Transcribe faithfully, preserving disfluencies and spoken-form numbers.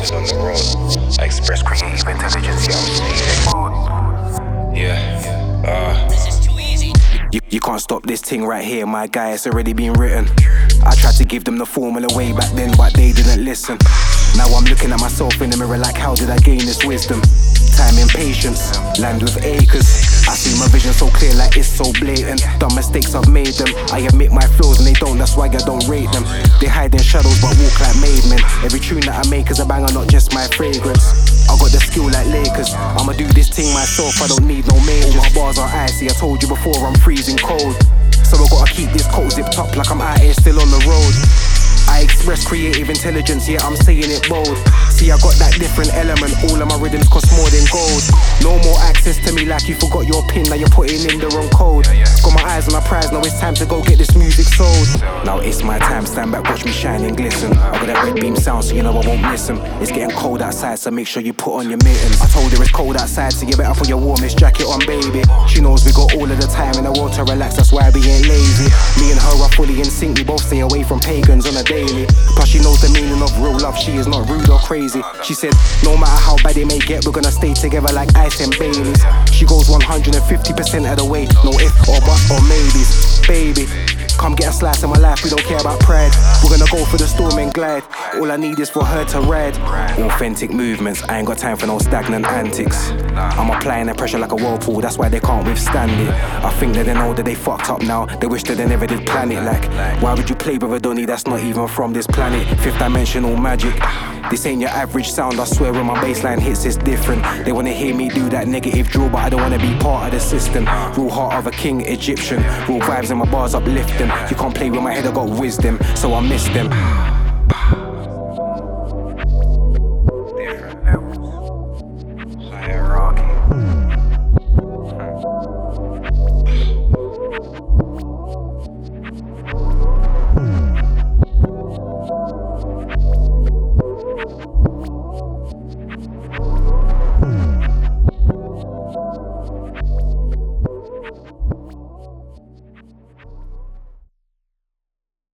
artist on the road. I express creative intelligence, yeah, I'm seeing it. Yeah, uh. You, you can't stop this thing right here, my guy, it's already been written. I tried to give them the formula way back then, but they didn't listen. Now I'm looking at myself in the mirror like, how did I gain this wisdom? Time and patience, land with acres. I see my vision so clear like it's so blatant. Dumb mistakes I've made them, I admit my flaws and they don't, that's why I don't rate them. They hide in shadows but walk like made men. Every tune that I make is a banger, not just my fragrance. I got the skill like Lakers, I'ma do this thing myself, I don't need no majors. All my bars are icy, I told you before I'm freezing cold. So I gotta keep this coat zipped up like I'm out here still on the road. I express creative intelligence, yeah, I'm saying it bold. See, I got that different element, all of my rhythms cost more than gold. No more access to me like you forgot your pin, now you're putting in the wrong code. Got my eyes on my prize, now it's time to go get this music sold. Now it's my time, stand back, watch me shine and glisten. I got that red beam sound, so you know I won't miss them. It's getting cold outside, so make sure you put on your mittens. I told her it's cold outside, so you better put your warmest jacket on, baby. She knows we got all of the time in the world to relax, that's why we ain't lazy. Me and her are fully in sync, we both stay away from pagans on a daily. Plus she knows the meaning of real love, she is not rude or crazy. She said, no matter how bad it may get, we're gonna stay together like ice and Baileys. She goes one hundred fifty percent of the way, no if or buts or maybes. Baby, come get a slice of my life, we don't care about pride. We're gonna go for the storm and glide, all I need is for her to ride. Authentic movements, I ain't got time for no stagnant antics. I'm applying the pressure like a whirlpool, that's why they can't withstand it. I think that they know that they fucked up now, they wish that they never did plan it. Like, why would you play with a Donny that's not even from this planet? Fifth dimensional magic. This ain't your average sound, I swear when my bassline hits it's different. They wanna hear me do that negative drill, but I don't wanna be part of the system. Real heart of a king, Egyptian. Real vibes and my bars uplifting. You can't play with my head, I got wisdom, so I miss them.